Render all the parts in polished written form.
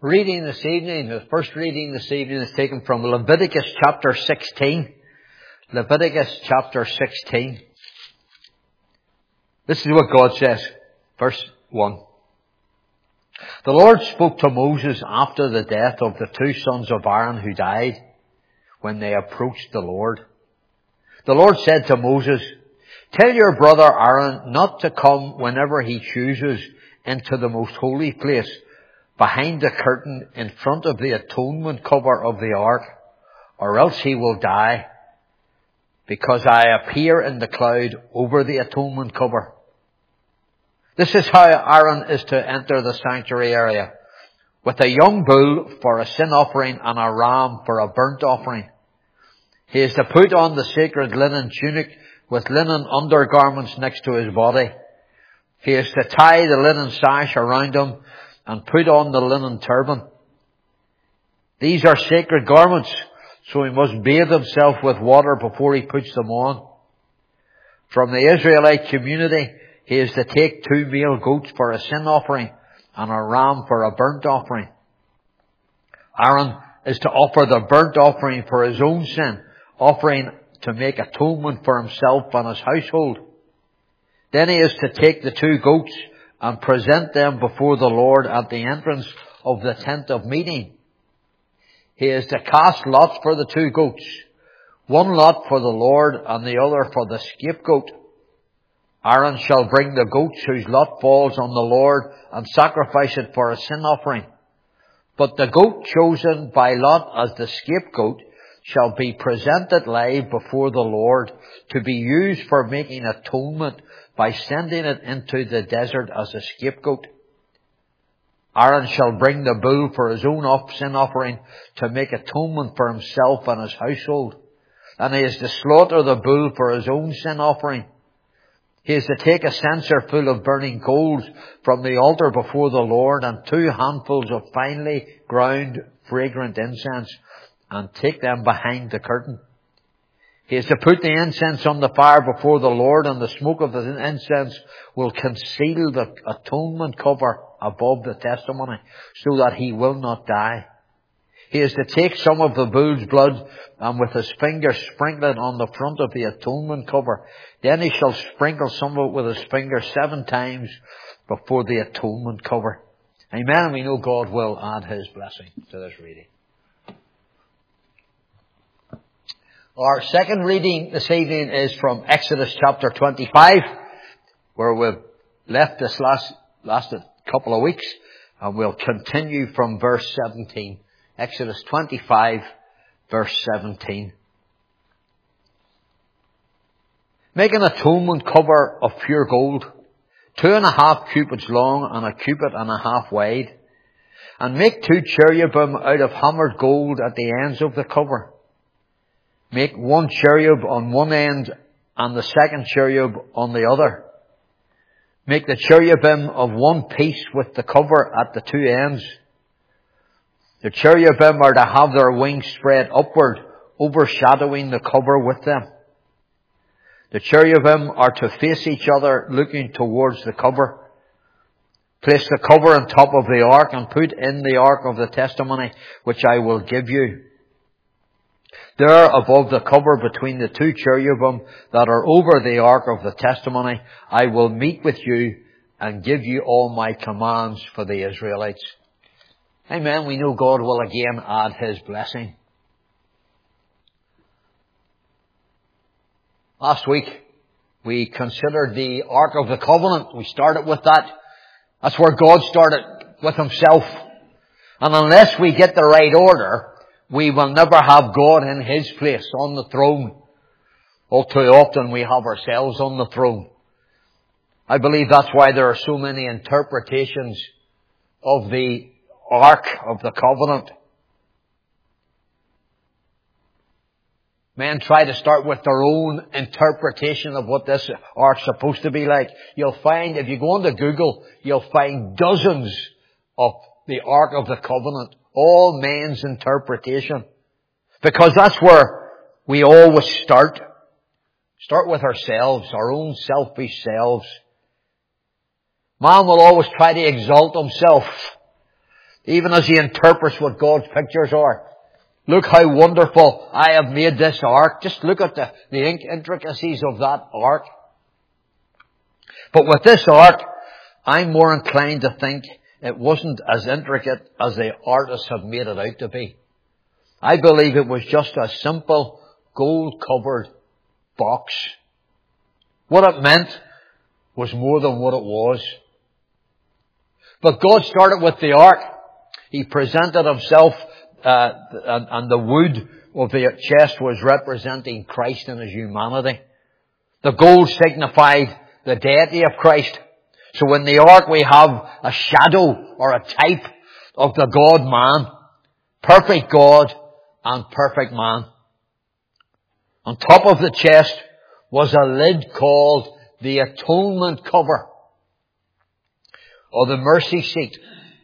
Reading this evening, the first reading this evening is taken from Leviticus chapter 16. Leviticus chapter 16. This is what God says. Verse 1. The Lord spoke to Moses after the death of the two sons of Aaron who died when they approached the Lord. The Lord said to Moses, "Tell your brother Aaron not to come whenever he chooses into the most holy place, behind the curtain in front of the atonement cover of the ark, or else he will die, because I appear in the cloud over the atonement cover." This is how Aaron is to enter the sanctuary area: with a young bull for a sin offering and a ram for a burnt offering. He is to put on the sacred linen tunic with linen undergarments next to his body. He is to tie the linen sash around him and put on the linen turban. These are sacred garments, so he must bathe himself with water before he puts them on. From the Israelite community, he is to take 2 male goats for a sin offering and a ram for a burnt offering. Aaron is to offer the burnt offering for his own sin, offering to make atonement for himself and his household. Then he is to take the 2 goats and present them before the Lord at the entrance of the tent of meeting. He is to cast lots for the 2 goats, one lot for the Lord and the other for the scapegoat. Aaron shall bring the goats whose lot falls on the Lord and sacrifice it for a sin offering. But the goat chosen by lot as the scapegoat shall be presented live before the Lord to be used for making atonement by sending it into the desert as a scapegoat. Aaron shall bring the bull for his own sin offering to make atonement for himself and his household. And he is to slaughter the bull for his own sin offering. He is to take a censer full of burning coals from the altar before the Lord and 2 handfuls of finely ground fragrant incense and take them behind the curtain. He is to put the incense on the fire before the Lord, and the smoke of the incense will conceal the atonement cover above the testimony, so that he will not die. He is to take some of the bull's blood and with his finger sprinkle it on the front of the atonement cover. Then he shall sprinkle some of it with his finger 7 times before the atonement cover. Amen. And we know God will add his blessing to this reading. Our second reading this evening is from Exodus chapter 25, where we've left this last couple of weeks, and we'll continue from verse 17. Exodus 25, verse 17. Make an atonement cover of pure gold, 2.5 cubits long and 1.5 cubits wide, and make 2 cherubim out of hammered gold at the ends of the cover. Make 1 cherub on one end and the 2nd cherub on the other. Make the cherubim of one piece with the cover at the 2 ends. The cherubim are to have their wings spread upward, overshadowing the cover with them. The cherubim are to face each other, looking towards the cover. Place the cover on top of the ark and put in the ark of the testimony, which I will give you. There above the cover between the 2 cherubim that are over the ark of the testimony, I will meet with you and give you all my commands for the Israelites. Amen. We know God will again add his blessing. Last week, we considered the Ark of the Covenant. We started with that. That's where God started with himself. And unless we get the right order, we will never have God in his place on the throne. All too often we have ourselves on the throne. I believe that's why there are so many interpretations of the Ark of the Covenant. Men try to start with their own interpretation of what this Ark's supposed to be like. You'll find, if you go onto Google, you'll find dozens of the Ark of the Covenant. All men's interpretation. Because that's where we always start. Start with ourselves, our own selfish selves. Man will always try to exalt himself. Even as he interprets what God's pictures are. Look how wonderful I have made this ark. Just look at the intricacies of that ark. But with this ark, I'm more inclined to think it wasn't as intricate as the artists have made it out to be. I believe it was just a simple gold-covered box. What it meant was more than what it was. But God started with the ark. He presented himself, and the wood of the chest was representing Christ in his humanity. The gold signified the deity of Christ. So in the ark we have a shadow or a type of the God-man. Perfect God and perfect man. On top of the chest was a lid called the atonement cover, or the mercy seat.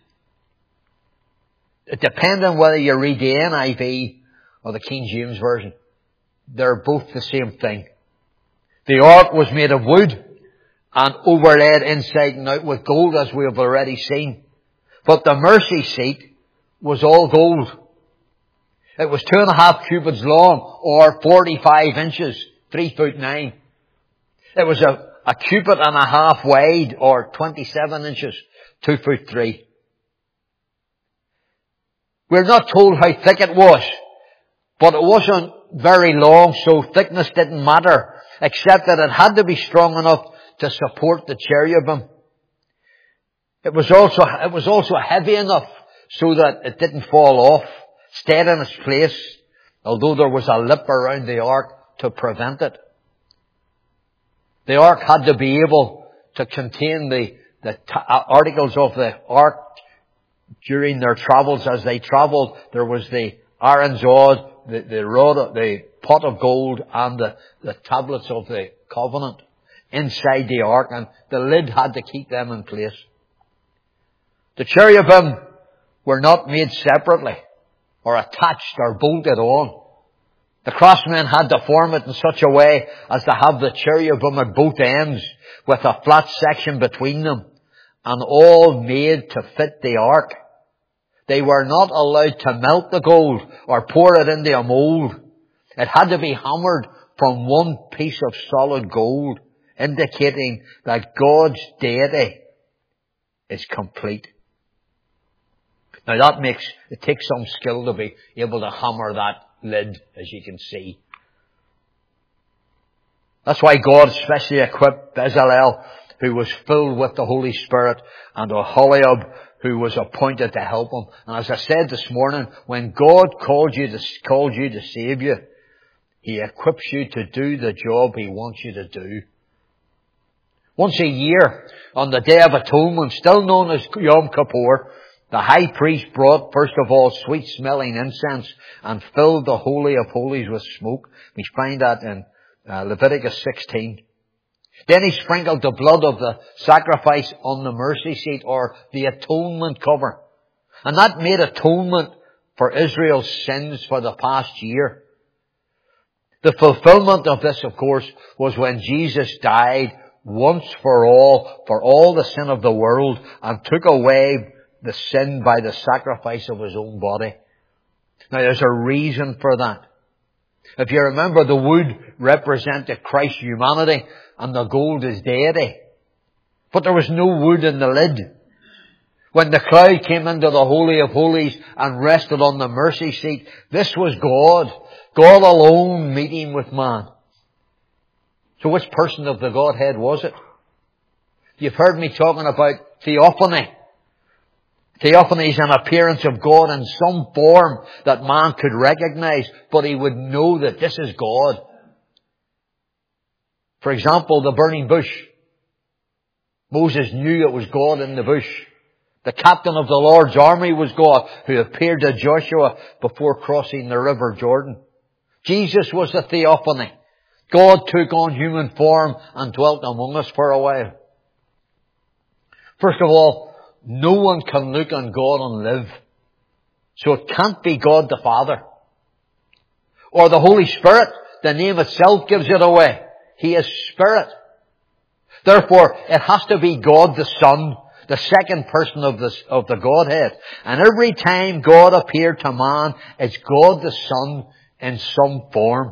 It depends on whether you read the NIV or the King James Version. They're both the same thing. The ark was made of wood and overlaid inside and out with gold, as we have already seen. But the mercy seat was all gold. It was 2.5 cubits long, or 45 inches, 3'9". It was a cubit and a half wide, or 27 inches, 2'3". We're not told how thick it was, but it wasn't very long, so thickness didn't matter, except that it had to be strong enough to support the cherubim. It was also heavy enough so that it didn't fall off, stayed in its place, although there was a lip around the ark to prevent it. The ark had to be able to contain the articles of the ark during their travels. As they travelled, there was the Aaron's rod, the rod, the pot of gold, and the tablets of the covenant inside the ark, and the lid had to keep them in place. The cherubim were not made separately, or attached, or bolted on. The craftsmen had to form it in such a way as to have the cherubim at both ends, with a flat section between them, and all made to fit the ark. They were not allowed to melt the gold or pour it into a mold. It had to be hammered from one piece of solid gold, indicating that God's deity is complete. Now it takes some skill to be able to hammer that lid, as you can see. That's why God specially equipped Bezalel, who was filled with the Holy Spirit, and Aholiab, who was appointed to help him. And as I said this morning, when God called you to save you, He equips you to do the job He wants you to do. Once a year, on the Day of Atonement, still known as Yom Kippur, the high priest brought, first of all, sweet-smelling incense and filled the Holy of Holies with smoke. We find that in Leviticus 16. Then he sprinkled the blood of the sacrifice on the mercy seat, or the atonement cover. And that made atonement for Israel's sins for the past year. The fulfillment of this, of course, was when Jesus died once for all the sin of the world, and took away the sin by the sacrifice of His own body. Now there's a reason for that. If you remember, the wood represented Christ's humanity and the gold His deity. But there was no wood in the lid. When the cloud came into the Holy of Holies and rested on the mercy seat, this was God alone meeting with man. So which person of the Godhead was it? You've heard me talking about theophany. Theophany is an appearance of God in some form that man could recognize, but he would know that this is God. For example, the burning bush. Moses knew it was God in the bush. The captain of the Lord's army was God, who appeared to Joshua before crossing the river Jordan. Jesus was the theophany. God took on human form and dwelt among us for a while. First of all, no one can look on God and live. So it can't be God the Father. Or the Holy Spirit. The name itself gives it away. He is Spirit. Therefore, it has to be God the Son, the second person of the Godhead. And every time God appeared to man, it's God the Son in some form.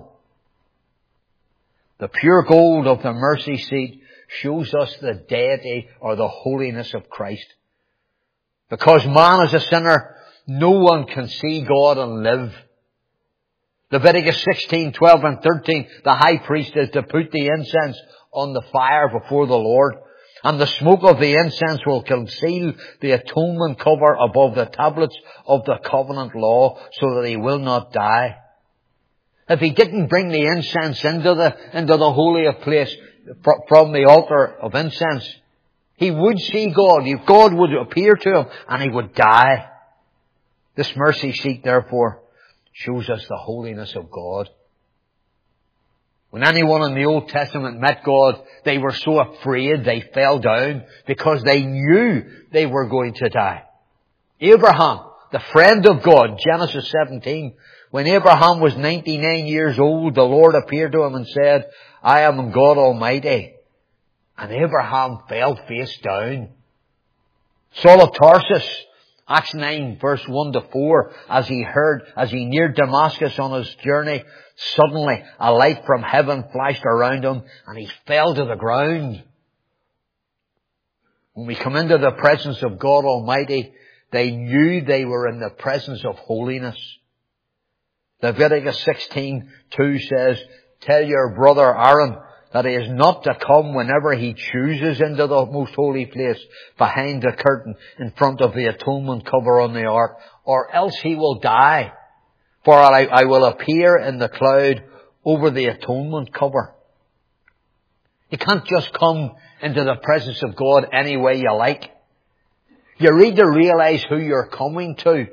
The pure gold of the mercy seat shows us the deity or the holiness of Christ. Because man is a sinner, no one can see God and live. Leviticus 16, 12 and 13, the high priest is to put the incense on the fire before the Lord. And the smoke of the incense will conceal the atonement cover above the tablets of the covenant law so that he will not die. If he didn't bring the incense into the holy of place from the altar of incense, he would see God. God would appear to him and he would die. This mercy seat, therefore, shows us the holiness of God. When anyone in the Old Testament met God, they were so afraid they fell down because they knew they were going to die. Abraham, the friend of God, Genesis 17, when Abraham was 99 years old, the Lord appeared to him and said, I am God Almighty. And Abraham fell face down. Saul of Tarsus, Acts 9 verse 1 to 4, as he neared Damascus on his journey, suddenly a light from heaven flashed around him and he fell to the ground. When we come into the presence of God Almighty, they knew they were in the presence of holiness. Leviticus 16:2 says, tell your brother Aaron that he is not to come whenever he chooses into the most holy place behind the curtain in front of the atonement cover on the ark, or else he will die. For I will appear in the cloud over the atonement cover. You can't just come into the presence of God any way you like. You need to realize who you're coming to.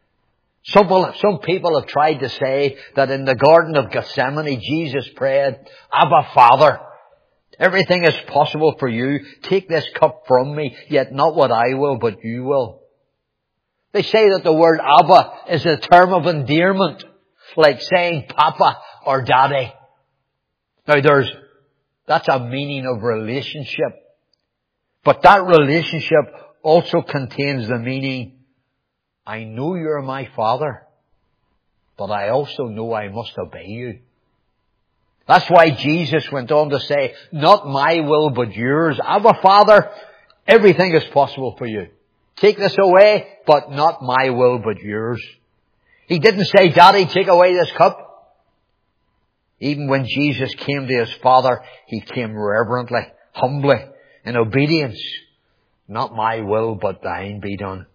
Some people have tried to say that in the Garden of Gethsemane, Jesus prayed, Abba, Father, everything is possible for you. Take this cup from me, yet not what I will, but you will. They say that the word Abba is a term of endearment, like saying Papa or Daddy. Now that's a meaning of relationship. But that relationship also contains the meaning, I know you're my Father, but I also know I must obey you. That's why Jesus went on to say, not my will but yours. Abba, Father, everything is possible for you. Take this away, but not my will but yours. He didn't say, Daddy, take away this cup. Even when Jesus came to his Father, he came reverently, humbly, in obedience. Not my will, but thine be done.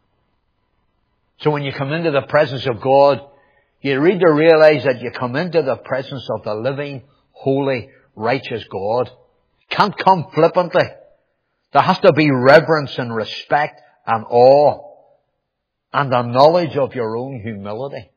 So when you come into the presence of God, you need to realize that you come into the presence of the living, holy, righteous God. You can't come flippantly. There has to be reverence and respect and awe and the knowledge of your own humility.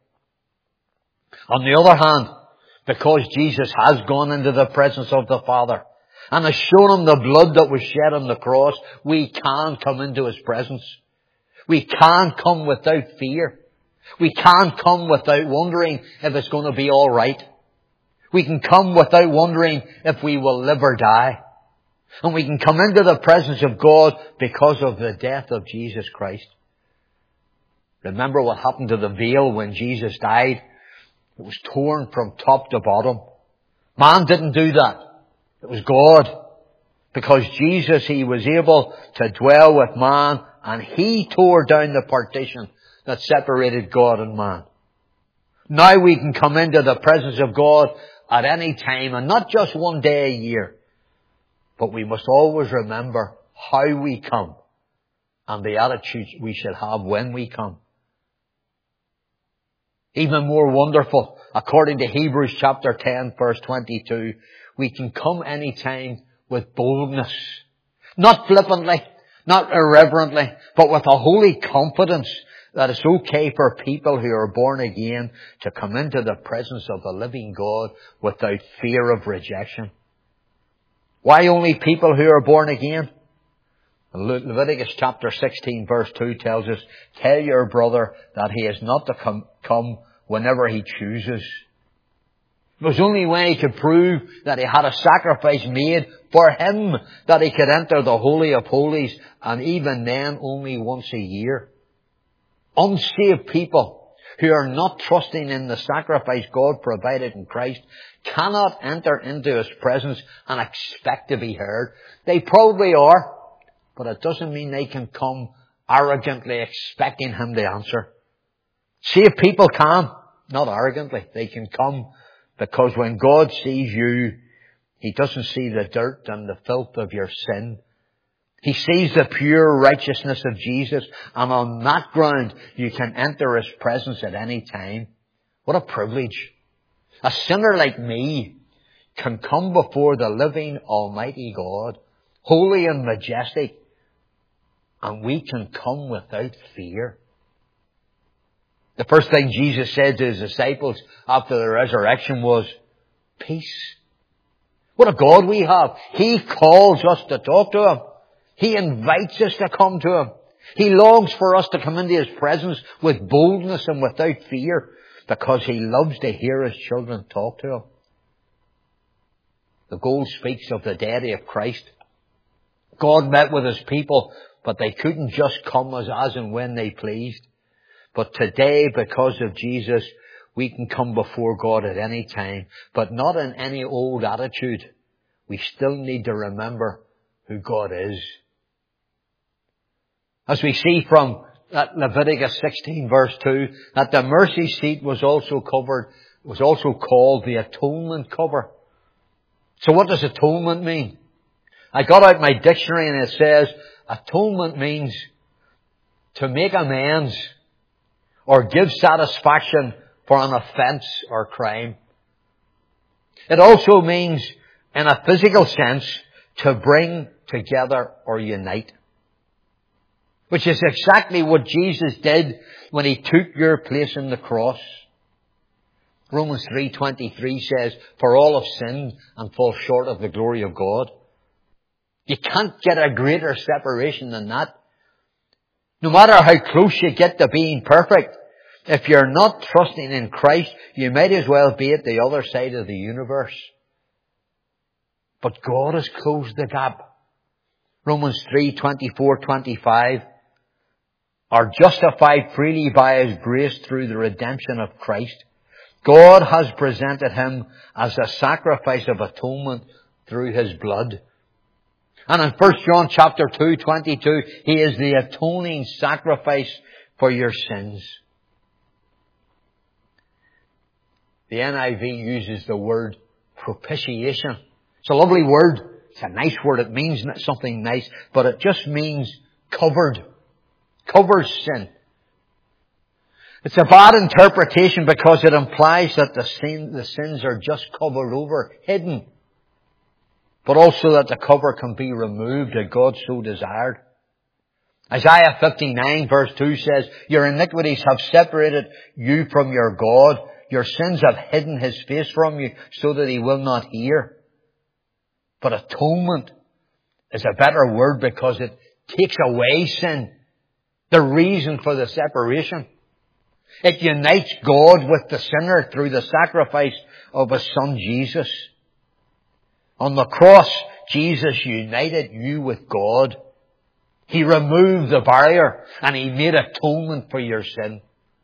On the other hand, because Jesus has gone into the presence of the Father and has shown him the blood that was shed on the cross, we can come into his presence. We can't come without fear. We can't come without wondering if it's going to be all right. We can come without wondering if we will live or die. And we can come into the presence of God because of the death of Jesus Christ. Remember what happened to the veil when Jesus died? It was torn from top to bottom. Man didn't do that. It was God. Because Jesus, he was able to dwell with man, and he tore down the partition that separated God and man. Now we can come into the presence of God at any time, and not just one day a year. But we must always remember how we come and the attitude we should have when we come. Even more wonderful, according to Hebrews chapter 10 verse 22, we can come any time with boldness. Not flippantly, not irreverently, but with a holy confidence that it's okay for people who are born again to come into the presence of the living God without fear of rejection. Why only people who are born again? Leviticus chapter 16 verse 2 tells us, tell your brother that he is not to come whenever he chooses. It was only when he could prove that he had a sacrifice made for him that he could enter the Holy of Holies, and even then only once a year. Unsaved people who are not trusting in the sacrifice God provided in Christ cannot enter into His presence and expect to be heard. They probably are, but it doesn't mean they can come arrogantly expecting Him to answer. Saved people can, not arrogantly. They can come because when God sees you, He doesn't see the dirt and the filth of your sin. He sees the pure righteousness of Jesus, and on that ground you can enter His presence at any time. What a privilege. A sinner like me can come before the living Almighty God, holy and majestic, and we can come without fear. The first thing Jesus said to His disciples after the resurrection was, peace. What a God we have. He calls us to talk to Him. He invites us to come to Him. He longs for us to come into His presence with boldness and without fear, because He loves to hear His children talk to Him. The goal speaks of the deity of Christ. God met with His people, but they couldn't just come as and when they pleased. But today, because of Jesus, we can come before God at any time, but not in any old attitude. We still need to remember who God is. As we see from Leviticus 16 verse 2, that the mercy seat was also called the atonement cover. So what does atonement mean? I got out my dictionary and it says, atonement means to make amends or give satisfaction for an offence or crime. It also means, in a physical sense, to bring together or unite. Which is exactly what Jesus did when He took your place on the cross. Romans 3:23 says, for all have sinned and fall short of the glory of God. You can't get a greater separation than that. No matter how close you get to being perfect, if you're not trusting in Christ, you might as well be at the other side of the universe. But God has closed the gap. Romans 3:24-25 are justified freely by His grace through the redemption of Christ. God has presented Him as a sacrifice of atonement through His blood. And in 1 John chapter 2:22, He is the atoning sacrifice for your sins. The NIV uses the word propitiation. It's a lovely word. It's a nice word. It means something nice, but it just means covered. Covers sin. It's a bad interpretation because it implies that the sins are just covered over, hidden. But also that the cover can be removed if God so desired. Isaiah 59 verse 2 says, your iniquities have separated you from your God. Your sins have hidden His face from you so that He will not hear. But atonement is a better word because it takes away sin. The reason for the separation. It unites God with the sinner through the sacrifice of His Son Jesus. On the cross, Jesus united you with God. He removed the barrier and He made atonement for your sin.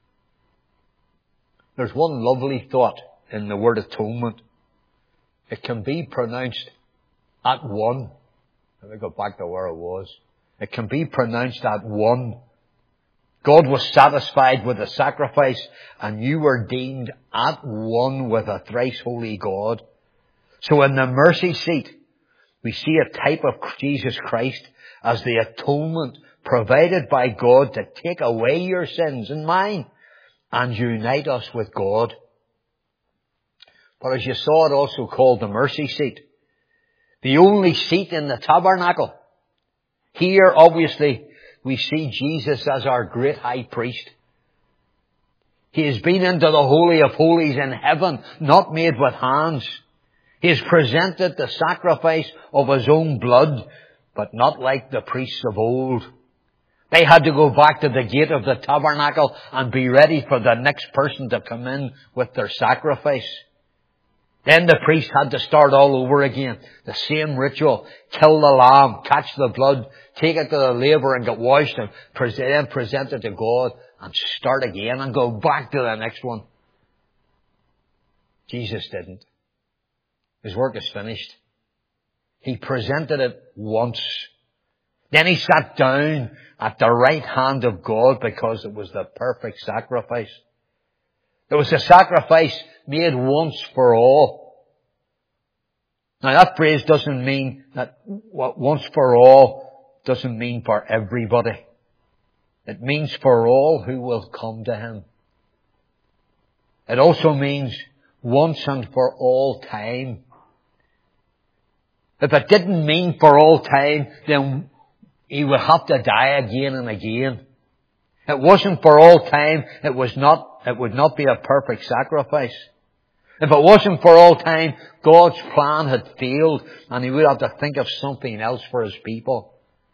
There's one lovely thought in the word atonement. It can be pronounced at one. Let me go back to where it was. It can be pronounced at one. God was satisfied with the sacrifice, and you were deemed at one with a thrice holy God. So in the mercy seat, we see a type of Jesus Christ as the atonement provided by God to take away your sins and mine and unite us with God. But as you saw, it also called the mercy seat. The only seat in the tabernacle. Here, obviously, we see Jesus as our great high priest. He has been into the Holy of Holies in heaven, not made with hands. He has presented the sacrifice of His own blood, but not like the priests of old. They had to go back to the gate of the tabernacle and be ready for the next person to come in with their sacrifice. Then the priest had to start all over again. The same ritual. Kill the lamb, catch the blood, take it to the laver and get washed and then present it to God and start again and go back to the next one. Jesus didn't. His work is finished. He presented it once. Then he sat down at the right hand of God because it was the perfect sacrifice. It was a sacrifice made once for all. Now that phrase doesn't mean that once for all doesn't mean for everybody. It means for all who will come to him. It also means once and for all time. If it didn't mean for all time, then he would have to die again and again. It wasn't for all time. It would not be a perfect sacrifice. If it wasn't for all time, God's plan had failed and he would have to think of something else for his people.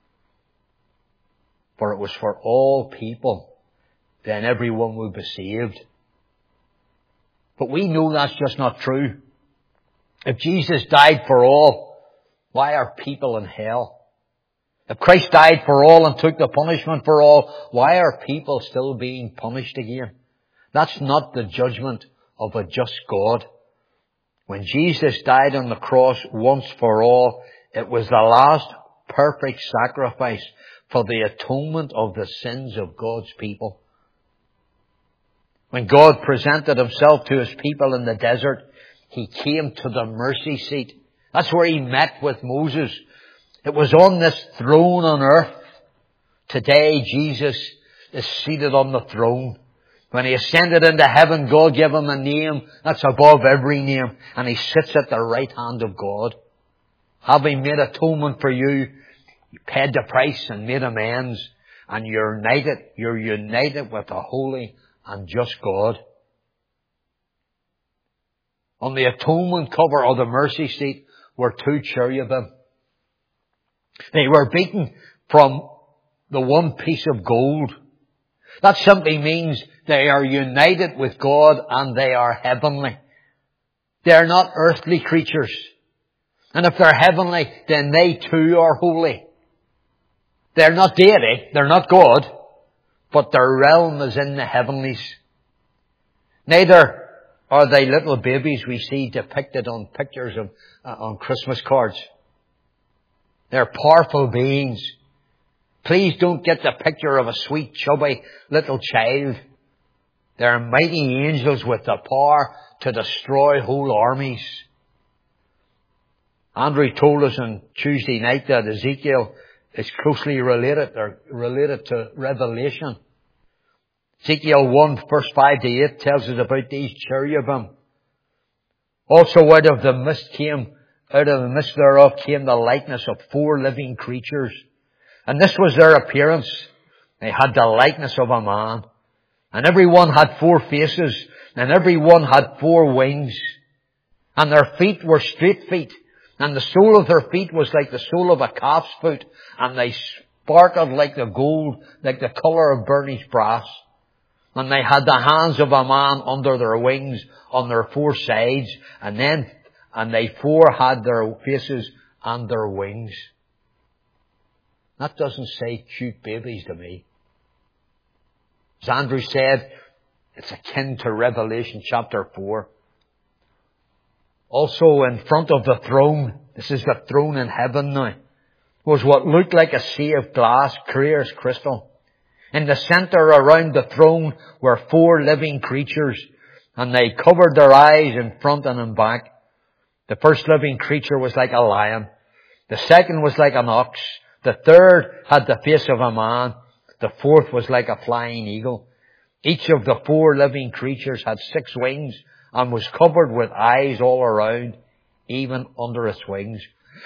For it was for all people, then everyone would be saved. But we know that's just not true. If Jesus died for all, why are people in hell? If Christ died for all and took the punishment for all, why are people still being punished again? That's not the judgment of a just God. When Jesus died on the cross once for all, it was the last perfect sacrifice for the atonement of the sins of God's people. When God presented himself to his people in the desert, he came to the mercy seat. That's where he met with Moses. It was on this throne on earth. Today, Jesus is seated on the throne. When he ascended into heaven, God gave him a name that's above every name. And he sits at the right hand of God. Having made atonement for you, he paid the price and made amends. And you're united with a holy and just God. On the atonement cover of the mercy seat were two cherubim. They were beaten from the one piece of gold. That simply means they are united with God and they are heavenly. They are not earthly creatures. And if they're heavenly, then they too are holy. They're not deity, they're not God, but their realm is in the heavenlies. Neither are they little babies we see depicted on pictures on Christmas cards. They're powerful beings. Please don't get the picture of a sweet, chubby little child. They're mighty angels with the power to destroy whole armies. Andrew told us on Tuesday night that Ezekiel is closely related to Revelation. Ezekiel 1 verse 5 to 8 tells us about these cherubim. Also out of the mist thereof came the likeness of 4 living creatures. And this was their appearance. They had the likeness of a man. And every one had 4 faces. And every one had 4 wings. And their feet were straight feet. And the sole of their feet was like the sole of a calf's foot. And they sparkled like the gold, like the colour of burnished brass. And they had the hands of a man under their wings on their 4 sides. And they 4 had their faces and their wings. That doesn't say cute babies to me. As Andrew said, it's akin to Revelation chapter 4. Also in front of the throne, this is the throne in heaven now, was what looked like a sea of glass, clear as crystal. In the center around the throne were 4 living creatures, and they covered their eyes in front and in back. The first living creature was like a lion. The second was like an ox. The third had the face of a man. The fourth was like a flying eagle. Each of the 4 living creatures had 6 wings and was covered with eyes all around, even under its wings.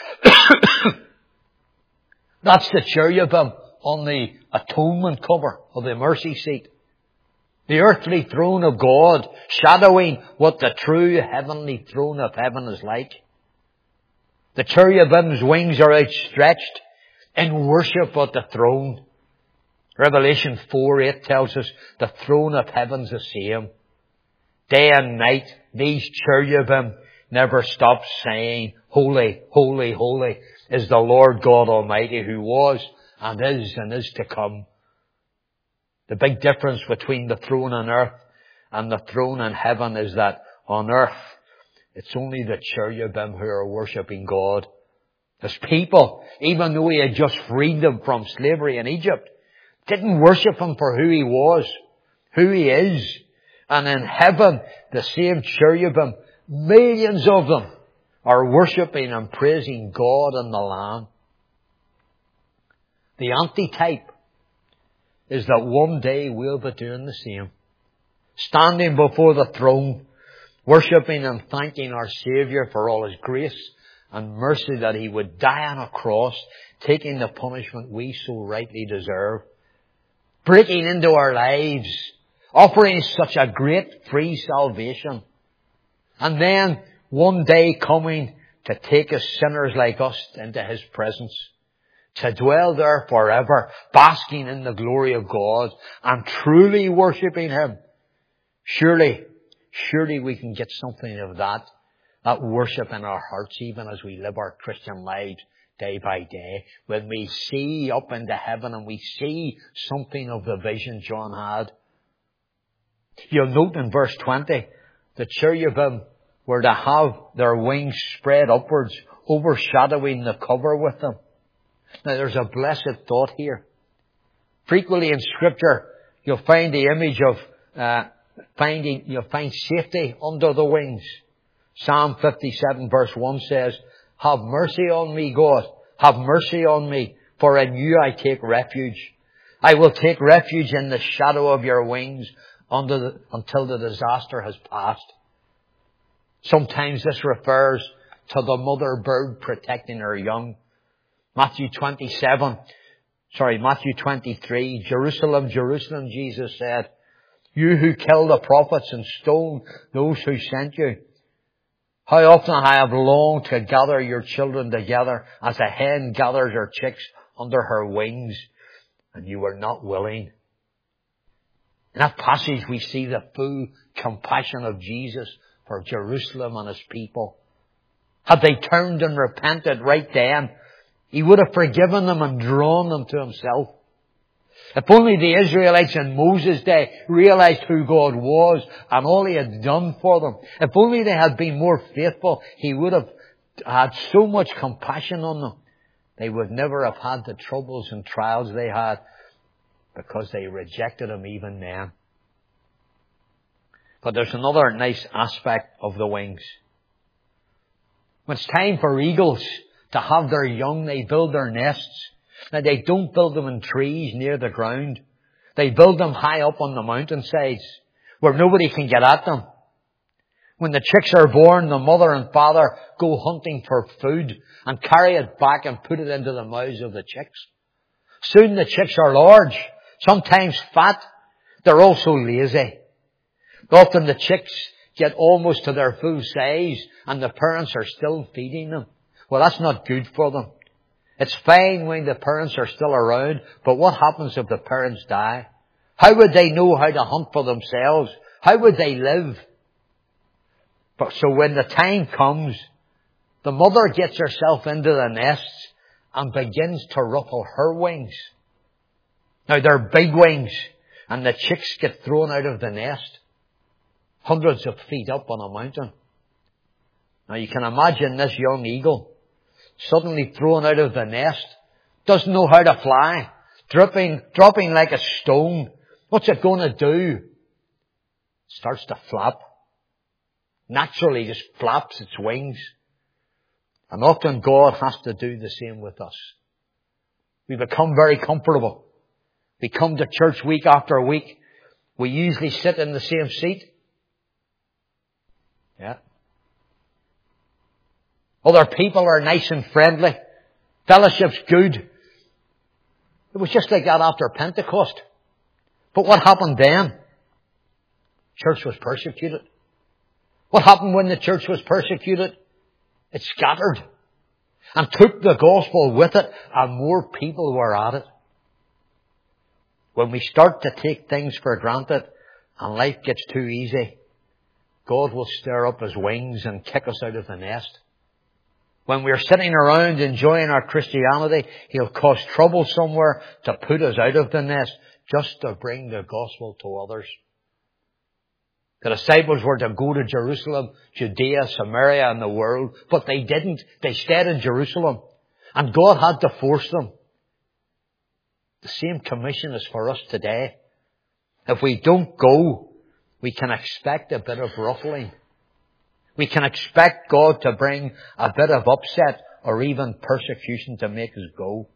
That's the cherubim on the atonement cover of the mercy seat. The earthly throne of God, shadowing what the true heavenly throne of heaven is like. The cherubim's wings are outstretched in worship at the throne. Revelation 4:8 tells us the throne of heaven's the same. Day and night, these cherubim never stops saying, holy, holy, holy is the Lord God Almighty, who was and is to come. The big difference between the throne on earth and the throne in heaven is that on earth, it's only the cherubim who are worshipping God. His people, even though he had just freed them from slavery in Egypt, didn't worship him for who he was, who he is. And in heaven, the same cherubim, millions of them, are worshipping and praising God and the Lamb. The antitype is that one day we'll be doing the same. Standing before the throne, worshipping and thanking our Saviour for all his grace and mercy that he would die on a cross, taking the punishment we so rightly deserve, breaking into our lives, offering such a great free salvation, and then one day coming to take us sinners like us into his presence, to dwell there forever, basking in the glory of God and truly worshipping him. Surely we can get something of that worship in our hearts, even as we live our Christian lives day by day. When we see up into heaven and we see something of the vision John had. You'll note in verse 20, the cherubim were to have their wings spread upwards, overshadowing the cover with them. Now there's a blessed thought here. Frequently in Scripture, you'll find the image of you'll find safety under the wings. Psalm 57 verse 1 says, have mercy on me, God. Have mercy on me, for in you I take refuge. I will take refuge in the shadow of your wings until the disaster has passed. Sometimes this refers to the mother bird protecting her young. Matthew 23, Jerusalem, Jerusalem, Jesus said, you who kill the prophets and stone those who sent you. How often I have longed to gather your children together as a hen gathers her chicks under her wings, and you were not willing. In that passage we see the full compassion of Jesus for Jerusalem and his people. Had they turned and repented right then, he would have forgiven them and drawn them to himself. If only the Israelites in Moses' day realized who God was and all he had done for them. If only they had been more faithful, he would have had so much compassion on them. They would never have had the troubles and trials they had because they rejected him even then. But there's another nice aspect of the wings. When it's time for eagles to have their young, they build their nests. Now they don't build them in trees near the ground. They build them high up on the mountainsides where nobody can get at them. When the chicks are born, the mother and father go hunting for food and carry it back and put it into the mouths of the chicks. Soon the chicks are large, sometimes fat. They're also lazy. Often the chicks get almost to their full size and the parents are still feeding them. Well, that's not good for them. It's fine when the parents are still around, but what happens if the parents die? How would they know how to hunt for themselves? How would they live? So when the time comes, the mother gets herself into the nests and begins to ruffle her wings. Now they're big wings, and the chicks get thrown out of the nest, hundreds of feet up on a mountain. Now you can imagine this young eagle suddenly thrown out of the nest, doesn't know how to fly, dropping like a stone. What's it going to do? Starts to flap. Naturally just flaps its wings. And often God has to do the same with us. We become very comfortable. We come to church week after week. We usually sit in the same seat. Yeah. Other people are nice and friendly. Fellowship's good. It was just like that after Pentecost. But what happened then? Church was persecuted. What happened when the church was persecuted? It scattered and took the gospel with it, and more people were at it. When we start to take things for granted and life gets too easy, God will stir up His wings and kick us out of the nest. When we're sitting around enjoying our Christianity, He'll cause trouble somewhere to put us out of the nest just to bring the gospel to others. The disciples were to go to Jerusalem, Judea, Samaria, and the world, but they didn't. They stayed in Jerusalem, and God had to force them. The same commission is for us today. If we don't go, we can expect a bit of ruffling. We can expect God to bring a bit of upset or even persecution to make us go.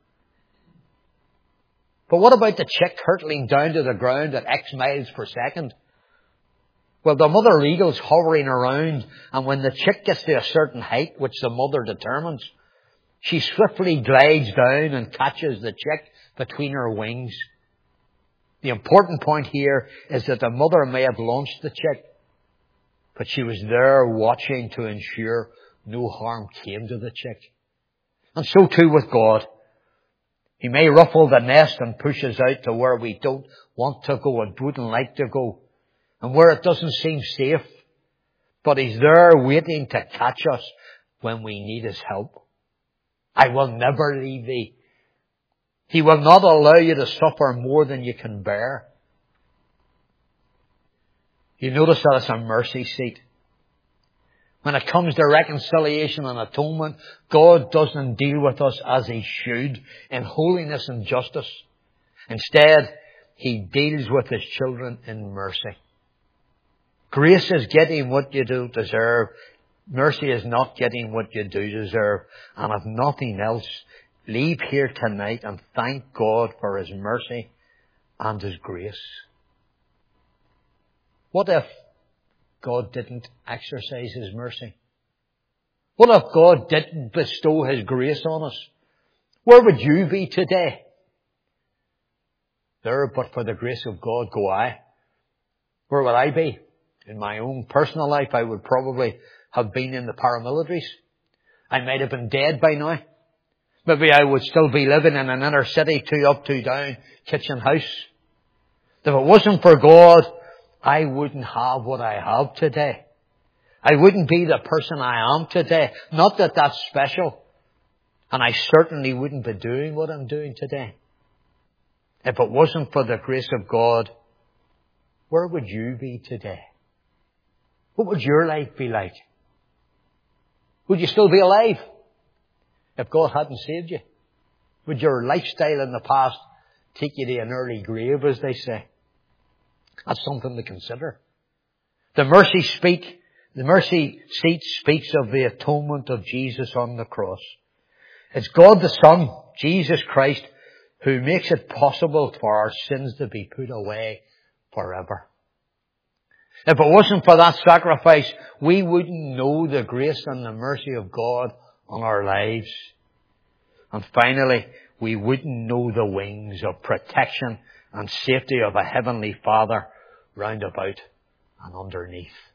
But what about the chick hurtling down to the ground at X miles per second? Well, the mother eagle's hovering around, and when the chick gets to a certain height, which the mother determines, she swiftly glides down and catches the chick between her wings. The important point here is that the mother may have launched the chick, but she was there watching to ensure no harm came to the chick. And so too with God. He may ruffle the nest and push us out to where we don't want to go and wouldn't like to go, and where it doesn't seem safe. But He's there waiting to catch us when we need His help. I will never leave thee. He will not allow you to suffer more than you can bear. You notice that it's a mercy seat. When it comes to reconciliation and atonement, God doesn't deal with us as He should, in holiness and justice. Instead, He deals with His children in mercy. Grace is getting what you don't deserve. Mercy is not getting what you do deserve. And if nothing else, leave here tonight and thank God for His mercy and His grace. What if God didn't exercise His mercy? What if God didn't bestow His grace on us? Where would you be today? There, but for the grace of God, go I. Where would I be? In my own personal life, I would probably have been in the paramilitaries. I might have been dead by now. Maybe I would still be living in an inner city, 2 up, 2 down, kitchen house. If it wasn't for God, I wouldn't have what I have today. I wouldn't be the person I am today. Not that that's special. And I certainly wouldn't be doing what I'm doing today. If it wasn't for the grace of God, where would you be today? What would your life be like? Would you still be alive if God hadn't saved you? Would your lifestyle in the past take you to an early grave, as they say? That's something to consider. The mercy seat speaks of the atonement of Jesus on the cross. It's God the Son, Jesus Christ, who makes it possible for our sins to be put away forever. If it wasn't for that sacrifice, we wouldn't know the grace and the mercy of God on our lives. And finally, we wouldn't know the wings of protection and safety of a Heavenly Father round about and underneath.